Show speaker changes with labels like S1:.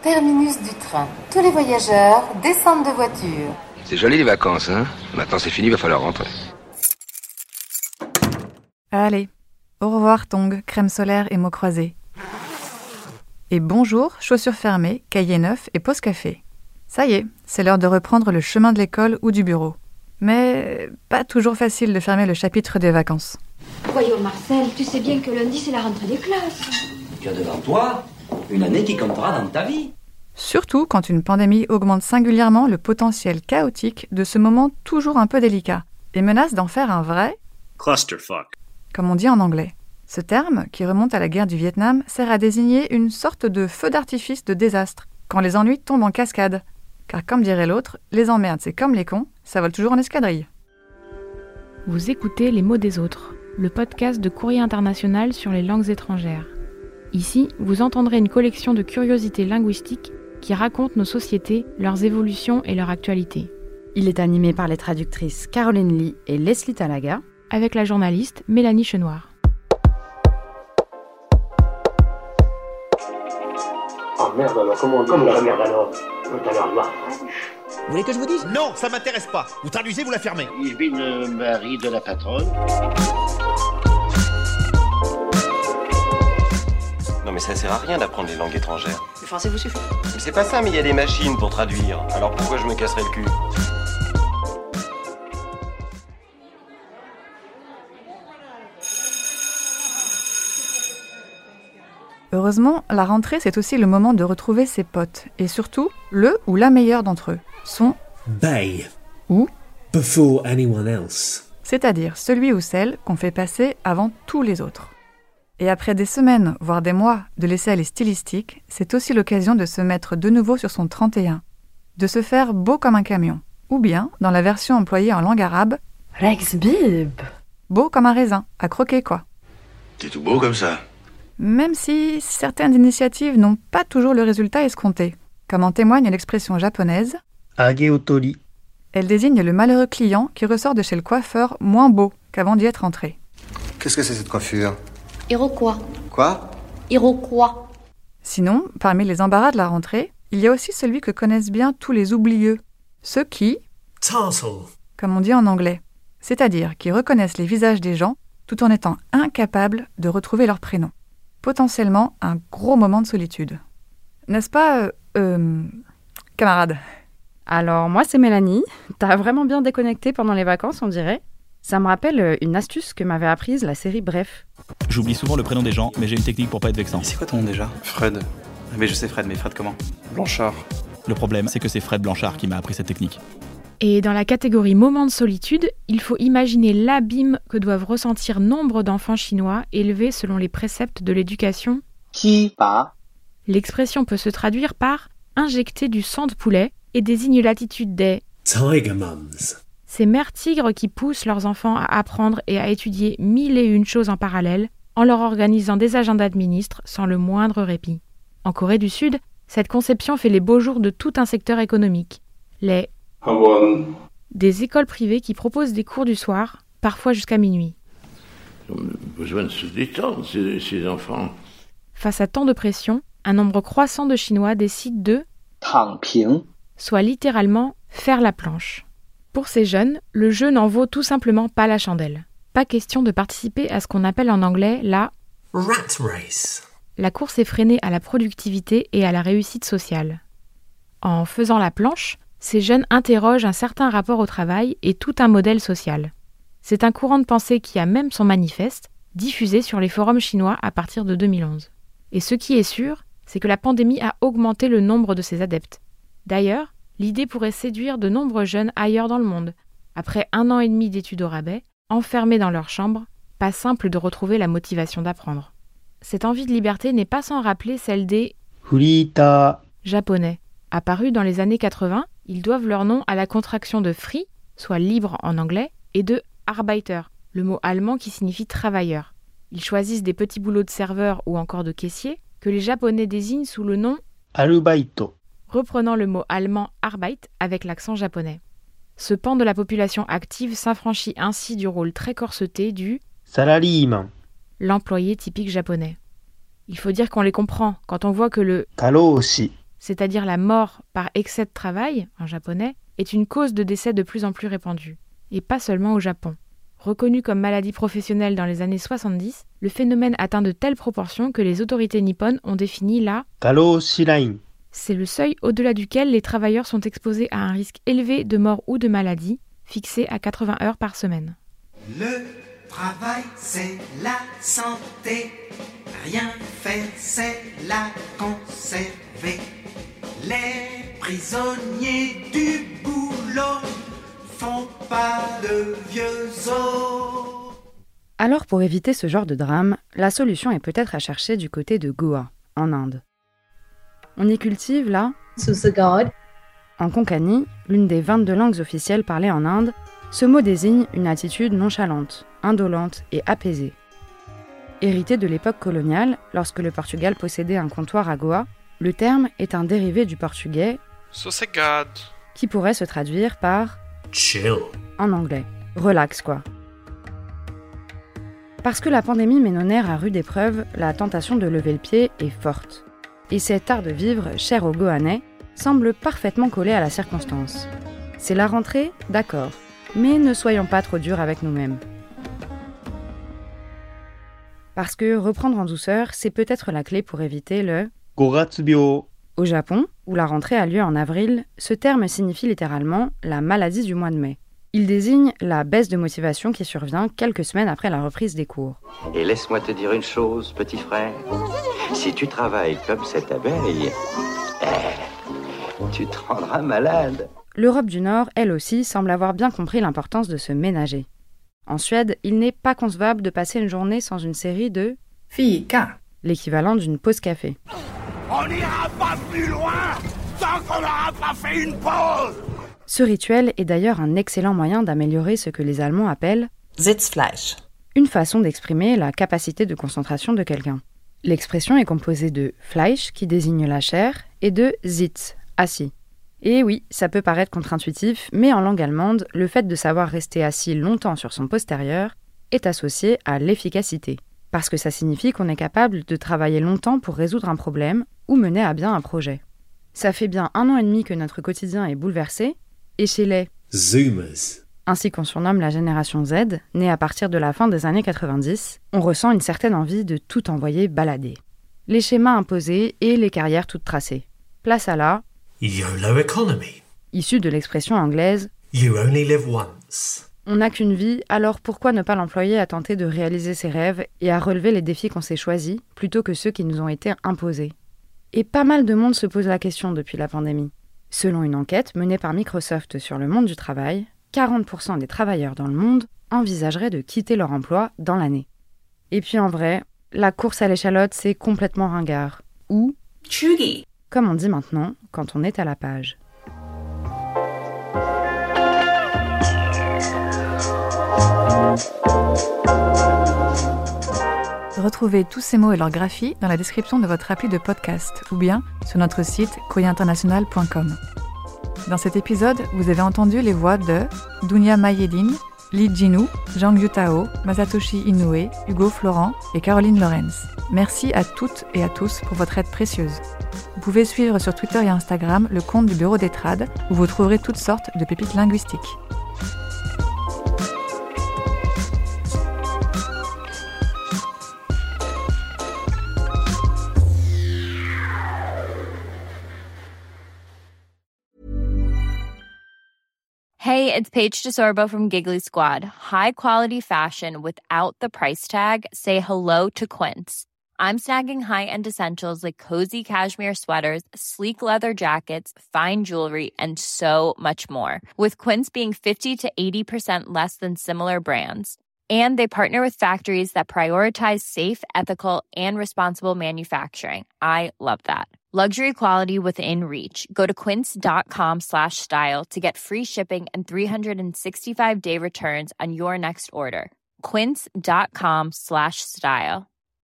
S1: Terminus du train. Tous les voyageurs descendent de voiture.
S2: C'est joli les vacances, hein? Maintenant c'est fini, va falloir rentrer.
S3: Allez, au revoir tongs, crème solaire et mots croisés. Et bonjour, chaussures fermées, cahier neuf et pause café. Ça y est, c'est l'heure de reprendre le chemin de l'école ou du bureau. Mais pas toujours facile de fermer le chapitre des vacances.
S4: Voyons Marcel, tu sais bien que lundi c'est la rentrée des classes.
S5: Tu as devant toi une année qui comptera dans ta vie.
S3: Surtout quand une pandémie augmente singulièrement le potentiel chaotique de ce moment toujours un peu délicat et menace d'en faire un vrai
S6: clusterfuck,
S3: comme on dit en anglais. Ce terme, qui remonte à la guerre du Vietnam, sert à désigner une sorte de feu d'artifice de désastre, quand les ennuis tombent en cascade. Car comme dirait l'autre, les emmerdes c'est comme les cons, ça vole toujours en escadrille.
S7: Vous écoutez Les mots des autres, le podcast de Courrier International sur les langues étrangères. Ici, vous entendrez une collection de curiosités linguistiques qui racontent nos sociétés, leurs évolutions et leur actualité.
S8: Il est animé par les traductrices Caroline Lee et Leslie Talaga,
S7: avec la journaliste Mélanie Chenoir.
S9: Oh merde alors, comment la merde alors? Tout à l'heure,
S10: Vous voulez que je vous dise?
S11: Non, ça m'intéresse pas. Vous traduisez, vous la fermez.
S12: Ich bin le mari de la patronne.
S13: Non mais ça sert à rien d'apprendre les langues étrangères.
S10: Le français vous suffit.
S13: Mais c'est pas ça, mais il y a des machines pour traduire. Alors pourquoi je me casserais le cul?
S3: Heureusement, la rentrée, c'est aussi le moment de retrouver ses potes. Et surtout, le ou la meilleure d'entre eux. Son
S14: Bay.
S3: Ou
S14: Before anyone else.
S3: C'est-à-dire celui ou celle qu'on fait passer avant tous les autres. Et après des semaines, voire des mois, de laisser aller stylistique, c'est aussi l'occasion de se mettre de nouveau sur son 31. De se faire beau comme un camion. Ou bien, dans la version employée en langue arabe,
S8: Rex Bib.
S3: Beau comme un raisin, à croquer quoi.
S2: T'es tout beau comme ça.
S3: Même si certaines initiatives n'ont pas toujours le résultat escompté, comme en témoigne l'expression japonaise
S9: Ageotori.
S3: Elle désigne le malheureux client qui ressort de chez le coiffeur moins beau qu'avant d'y être entré.
S15: Qu'est-ce que c'est cette coiffure?
S4: Iroquois.
S15: Quoi?
S4: Iroquois.
S3: Sinon, parmi les embarras de la rentrée, il y a aussi celui que connaissent bien tous les oublieux, ceux qui, comme on dit en anglais, c'est-à-dire qui reconnaissent les visages des gens tout en étant incapables de retrouver leur prénom. Potentiellement un gros moment de solitude. N'est-ce pas, camarade?
S8: Alors moi c'est Mélanie, t'as vraiment bien déconnecté pendant les vacances on dirait. Ça me rappelle une astuce que m'avait apprise la série Bref.
S16: J'oublie souvent le prénom des gens, mais j'ai une technique pour pas être vexant.
S17: C'est quoi ton nom déjà?
S15: Fred.
S17: Mais je sais Fred, mais Fred comment?
S15: Blanchard.
S16: Le problème, c'est que c'est Fred Blanchard qui m'a appris cette technique.
S7: Et dans la catégorie moment de solitude, il faut imaginer l'abîme que doivent ressentir nombre d'enfants chinois élevés selon les préceptes de l'éducation. L'expression peut se traduire par injecter du sang de poulet et désigne l'attitude des
S14: Tiger Mums.
S7: Ces mères tigres qui poussent leurs enfants à apprendre et à étudier 1001 choses en parallèle en leur organisant des agendas de ministres sans le moindre répit. En Corée du Sud, cette conception fait les beaux jours de tout un secteur économique. Les des écoles privées qui proposent des cours du soir, parfois jusqu'à minuit.
S12: Ils ont besoin de se détendre, ces enfants.
S7: Face à tant de pression, un nombre croissant de Chinois décident de soit littéralement faire la planche. Pour ces jeunes, le jeu n'en vaut tout simplement pas la chandelle. Pas question de participer à ce qu'on appelle en anglais la
S14: Rat Race.
S7: La course effrénée à la productivité et à la réussite sociale. En faisant la planche, ces jeunes interrogent un certain rapport au travail et tout un modèle social. C'est un courant de pensée qui a même son manifeste, diffusé sur les forums chinois à partir de 2011. Et ce qui est sûr, c'est que la pandémie a augmenté le nombre de ses adeptes. D'ailleurs, l'idée pourrait séduire de nombreux jeunes ailleurs dans le monde. Après 1 an et demi d'études au rabais, enfermés dans leur chambre, pas simple de retrouver la motivation d'apprendre. Cette envie de liberté n'est pas sans rappeler celle des japonais. Apparus dans les années 80, ils doivent leur nom à la contraction de free, soit libre en anglais, et de Arbeiter, le mot allemand qui signifie travailleur. Ils choisissent des petits boulots de serveur ou encore de caissier que les Japonais désignent sous le nom
S9: Arubaito,
S7: reprenant le mot allemand Arbeit avec l'accent japonais. Ce pan de la population active s'affranchit ainsi du rôle très corseté du
S9: Salariman,
S7: l'employé typique japonais. Il faut dire qu'on les comprend quand on voit que le
S9: Karoshi,
S7: c'est-à-dire la mort par excès de travail, en japonais, est une cause de décès de plus en plus répandue. Et pas seulement au Japon. Reconnu comme maladie professionnelle dans les années 70, le phénomène atteint de telles proportions que les autorités nippones ont défini la
S14: Karoshi Line.
S7: C'est le seuil au-delà duquel les travailleurs sont exposés à un risque élevé de mort ou de maladie, fixé à 80 heures par semaine.
S6: Le travail, c'est la santé. Rien faire, c'est la conserver. Les prisonniers du boulot font pas de vieux os.
S8: Alors pour éviter ce genre de drame, la solution est peut-être à chercher du côté de Goa, en Inde. On y cultive la
S18: Susagad.
S8: En Konkani, l'une des 22 langues officielles parlées en Inde, ce mot désigne une attitude nonchalante, indolente et apaisée. Hérité de l'époque coloniale, lorsque le Portugal possédait un comptoir à Goa, le terme est un dérivé du portugais
S19: Sossegado,
S8: qui pourrait se traduire par
S14: chill
S8: en anglais. Relax quoi. Parce que la pandémie met nos nerfs à rude épreuve, la tentation de lever le pied est forte. Et cet art de vivre, cher aux Goanais, semble parfaitement collé à la circonstance. C'est la rentrée, d'accord, mais ne soyons pas trop durs avec nous-mêmes. Parce que reprendre en douceur, c'est peut-être la clé pour éviter le
S14: Goratsubyo.
S8: Au Japon, où la rentrée a lieu en avril, ce terme signifie littéralement la maladie du mois de mai. Il désigne la baisse de motivation qui survient quelques semaines après la reprise des cours.
S5: Et laisse-moi te dire une chose, petit frère. Si tu travailles comme cette abeille, tu te rendras malade.
S8: L'Europe du Nord, elle aussi, semble avoir bien compris l'importance de se ménager. En Suède, il n'est pas concevable de passer une journée sans une série de
S1: Fika,
S8: l'équivalent d'une pause café.
S11: On n'ira pas plus loin tant qu'on n'aura pas fait une pause.
S8: Ce rituel est d'ailleurs un excellent moyen d'améliorer ce que les Allemands appellent
S1: Sitzfleisch,
S8: une façon d'exprimer la capacité de concentration de quelqu'un. L'expression est composée de Fleisch, qui désigne la chair, et de Sitz, assis. Et oui, ça peut paraître contre-intuitif, mais en langue allemande, le fait de savoir rester assis longtemps sur son postérieur est associé à l'efficacité. Parce que ça signifie qu'on est capable de travailler longtemps pour résoudre un problème ou mener à bien un projet. Ça fait bien 1 an et demi que notre quotidien est bouleversé, et chez les
S14: Zoomers,
S8: ainsi qu'on surnomme la génération Z, née à partir de la fin des années 90, on ressent une certaine envie de tout envoyer balader. Les schémas imposés et les carrières toutes tracées. Place à la
S14: YOLO economy,
S8: issue de l'expression anglaise
S14: You only live once.
S8: On n'a qu'une vie, alors pourquoi ne pas l'employer à tenter de réaliser ses rêves et à relever les défis qu'on s'est choisis, plutôt que ceux qui nous ont été imposés? Et pas mal de monde se pose la question depuis la pandémie. Selon une enquête menée par Microsoft sur le monde du travail, 40% des travailleurs dans le monde envisageraient de quitter leur emploi dans l'année. Et puis en vrai, la course à l'échalote, c'est complètement ringard. Ou
S1: Chugi,
S8: comme on dit maintenant quand on est à la page.
S3: Retrouvez tous ces mots et leurs graphies dans la description de votre appli de podcast ou bien sur notre site courrierinternational.com. Dans cet épisode, vous avez entendu les voix de Dunia Mayedine, Lee Jinu, Zhang Yutao, Masatoshi Inoue, Hugo Florent et Caroline Lorenz. Merci à toutes et à tous pour votre aide précieuse. Vous pouvez suivre sur Twitter et Instagram le compte du Bureau des Trades où vous trouverez toutes sortes de pépites linguistiques.
S20: Hey, it's Paige DeSorbo from Giggly Squad. High quality fashion without the price tag. Say hello to Quince. I'm snagging high-end essentials like cozy cashmere sweaters, sleek leather jackets, fine jewelry, and so much more. With Quince being 50 to 80% less than similar brands. And they partner with factories that prioritize safe, ethical, and responsible manufacturing. I love that. Luxury quality within reach. Go to quince.com/style to get free shipping and 365-day returns on your next order. Quince.com/style.